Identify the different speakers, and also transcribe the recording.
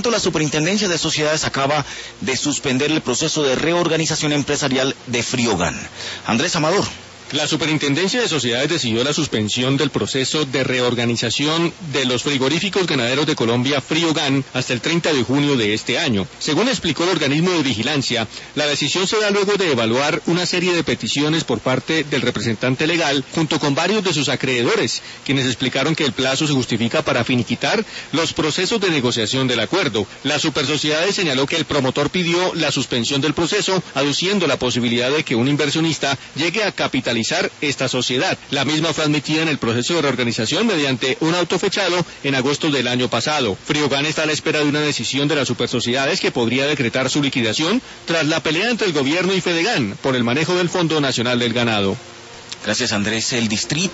Speaker 1: tanto, la Superintendencia de Sociedades acaba de suspender el proceso de reorganización empresarial de Friogan. Andrés Amador.
Speaker 2: La Superintendencia de Sociedades decidió la suspensión del proceso de reorganización de los frigoríficos ganaderos de Colombia, Friogan, hasta el 30 de junio de este año. Según explicó el organismo de vigilancia, la decisión se da luego de evaluar una serie de peticiones por parte del representante legal, junto con varios de sus acreedores, quienes explicaron que el plazo se justifica para finiquitar los procesos de negociación del acuerdo. La Supersociedades señaló que el promotor pidió la suspensión del proceso, aduciendo la posibilidad de que un inversionista llegue a capitalizar esta sociedad. La misma fue admitida en el proceso de reorganización mediante un auto fechado en agosto del año pasado. Friogan está a la espera de una decisión de las Supersociedades que podría decretar su liquidación tras la pelea entre el gobierno y Fedegan por el manejo del Fondo Nacional del Ganado.
Speaker 1: Gracias, Andrés. El distrito